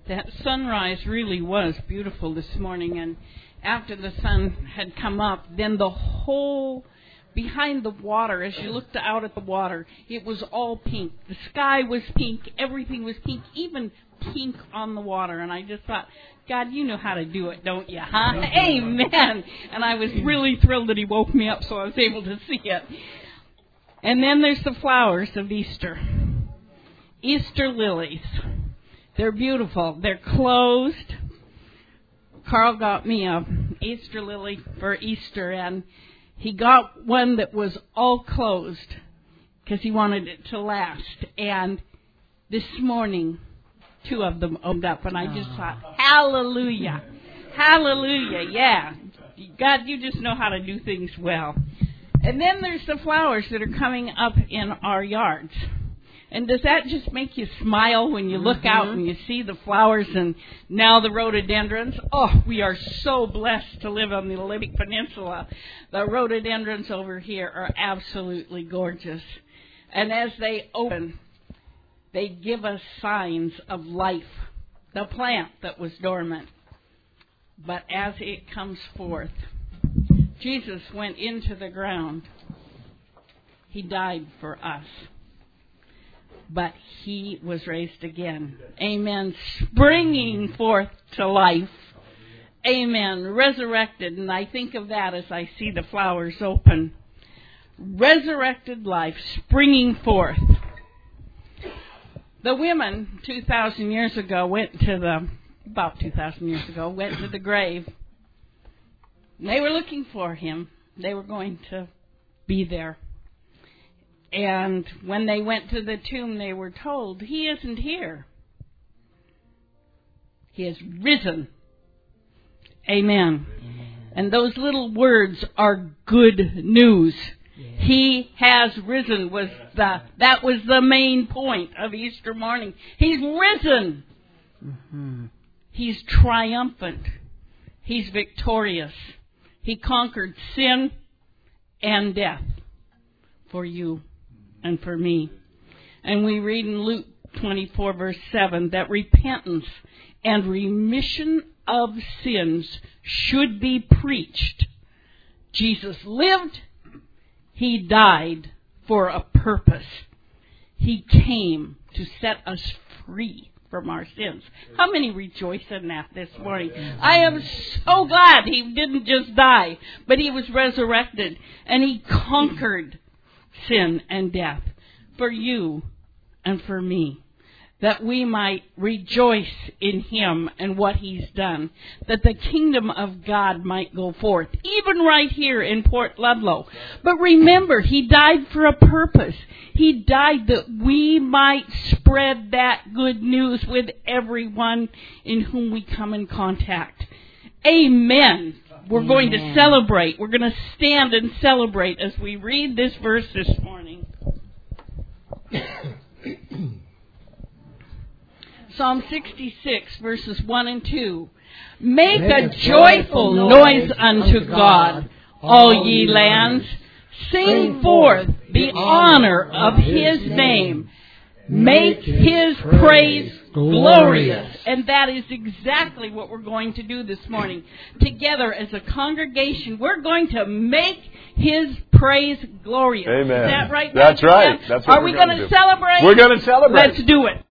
That sunrise really was beautiful this morning, and after the sun had come up, then the whole behind the water, as you looked out at the water, it was all pink. The sky was pink, everything was pink, even pink on the water. And I just thought, God, you know how to do it, don't you, huh? Amen. And I was really thrilled that He woke me up so I was able to see it. And then there's the flowers of Easter. Easter lilies. They're beautiful. They're closed. Carl got me a Easter lily for Easter, and he got one that was all closed because he wanted it to last. And this morning, 2 of them opened up, and I just thought, hallelujah. Hallelujah, yeah. God, you just know how to do things well. And then there's the flowers that are coming up in our yards. And does that just make you smile when you look out and you see the flowers and now the rhododendrons? Oh, we are so blessed to live on the Olympic Peninsula. The rhododendrons over here are absolutely gorgeous. And as they open, they give us signs of life, the plant that was dormant. But as it comes forth, Jesus went into the ground. He died for us. But He was raised again. Amen. Springing forth to life. Amen. Resurrected. And I think of that as I see the flowers open. Resurrected life springing forth. The women 2,000 years ago went to the grave. They were looking for Him. They were going to be there. And when they went to the tomb, they were told, He isn't here. He has risen. Amen. And those little words are good news. He has risen that was the main point of Easter morning. He's risen. He's triumphant. He's victorious. He conquered sin and death for you and for me. And we read in Luke 24 verse 7 that repentance and remission of sins should be preached. Jesus lived. He died for a purpose. He came to set us free from our sins. How many rejoice in that this morning? I am so glad He didn't just die, but He was resurrected and He conquered sin and death for you and for me, that we might rejoice in Him and what He's done, that the kingdom of God might go forth, even right here in Port Ludlow. But remember, He died for a purpose. He died that we might spread that good news with everyone in whom we come in contact. Amen. We're going to celebrate. We're going to stand and celebrate as we read this verse this morning. Psalm 66, verses 1 and 2. Make a joyful noise unto God, all ye lands. Sing forth the honor of His name. Make His praise glorious. And that is exactly what we're going to do this morning. Together as a congregation, we're going to make His praise glorious. Amen. Is that right? That's right. That's what Are we going to celebrate? We're going to celebrate. Let's do it.